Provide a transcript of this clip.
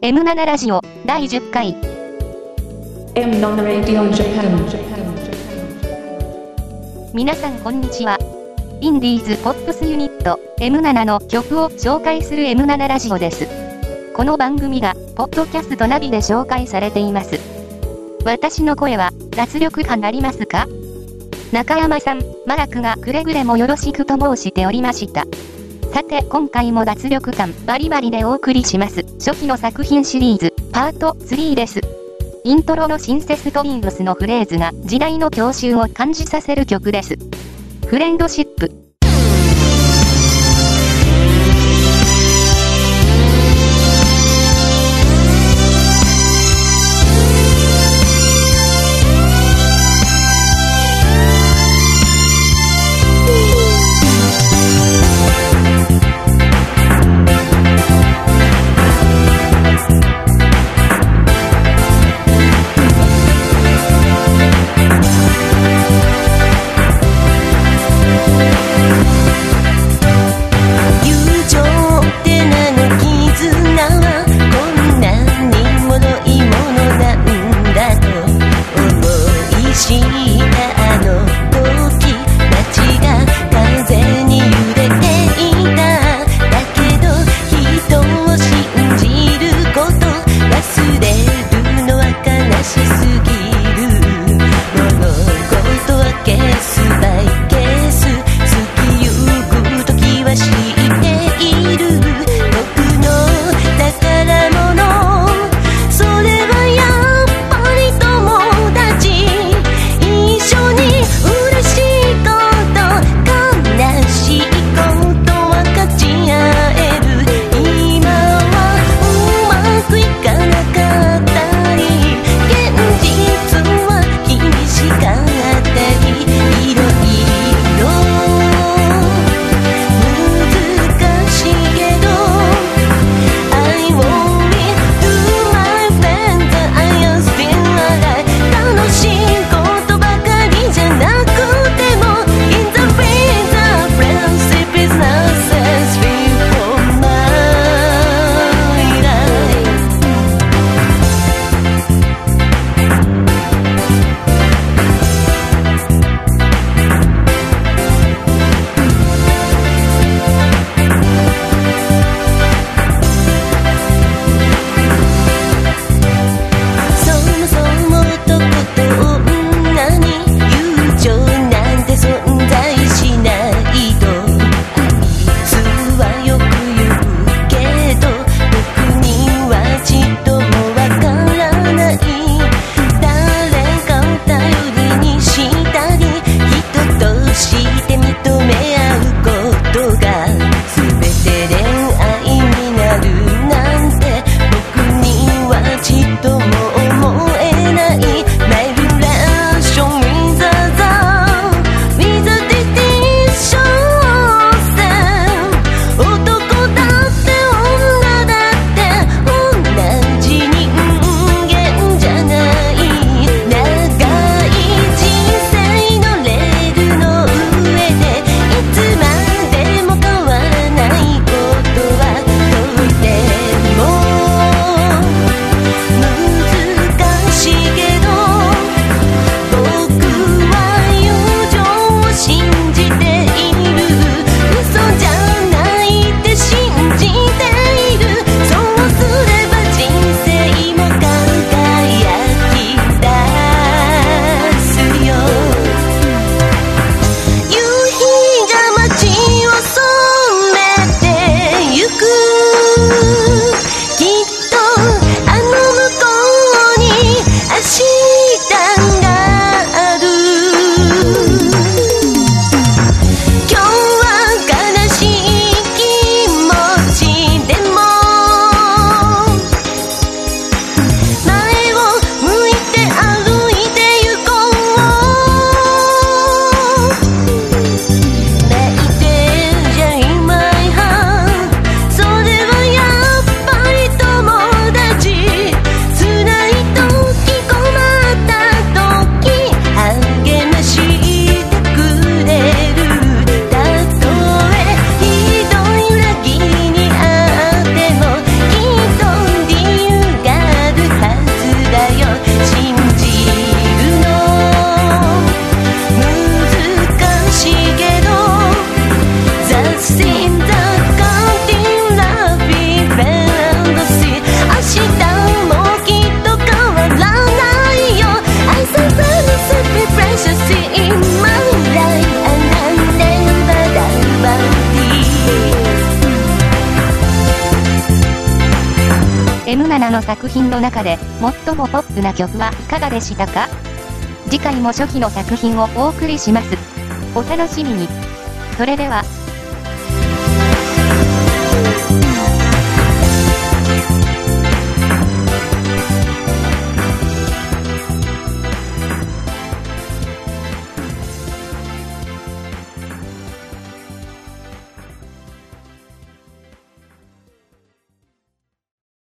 M7 ラジオ第10回 M7 Radio Japan。 皆さんこんにちは。インディーズポップスユニット M7 の曲を紹介する M7 ラジオです。この番組がポッドキャストナビで紹介されています。私の声は脱力感ありますか？中山さん、マークがくれぐれもよろしくと申しておりました。さて今回も脱力感バリバリでお送りします。初期の作品シリーズパート3です。イントロのシンセストリングスのフレーズが時代の郷愁を感じさせる曲です。フレンドシップ。 M7 の作品の中で最もポップな曲はいかがでしたか？次回も初期の作品をお送りします。お楽しみに。それでは。